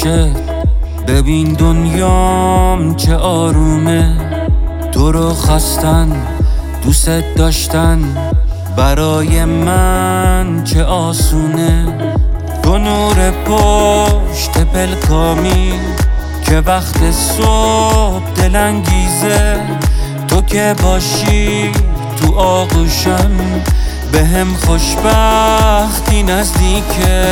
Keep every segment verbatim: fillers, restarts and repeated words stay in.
باشه. ببین دنیام چه آرومه، تو رو خواستن دوست داشتن برای من چه آسونه. تو نور پشت پلکامی که وقت صبح دلانگیزه، تو که باشی تو آغوشم به هم خوشبختی نزدیکه.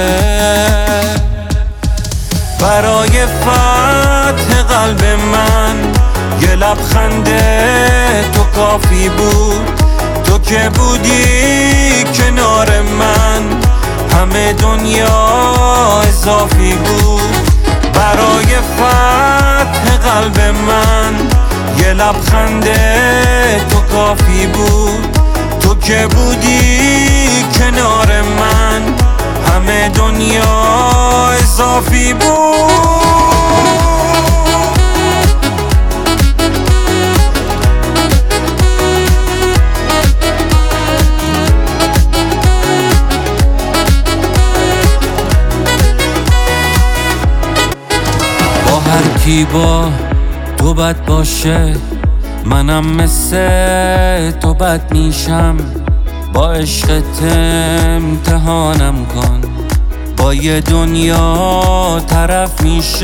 برای فتح قلب من یه لبخند تو کافی بود، تو که بودی کنار من همه دنیا اضافی بود. برای فتح قلب من یه لبخند تو کافی بود، تو که بودی کنار من همه دنیا اضافی بود. با هر کی با تو بد باشه، منم مثل تو بد میشم. با عشقت امتحانم کن، با یه دنیا طرف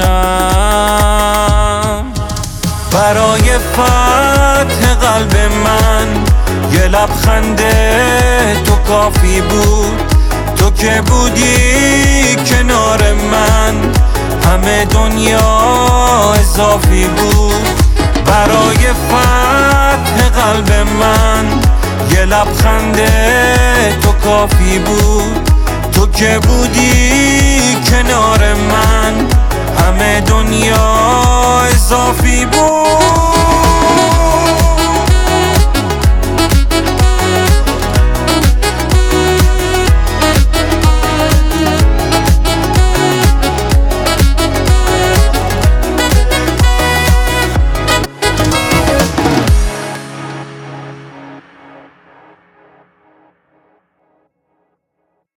میشم. برای فتح قلب من یه لبخند تو کافی بود، تو که بودی کنار من همه دنیا اضافی بود. برای فتح قلب من یه لبخند تو کافی بود، تو که بودی کنار من همه دنیا اضافی بود.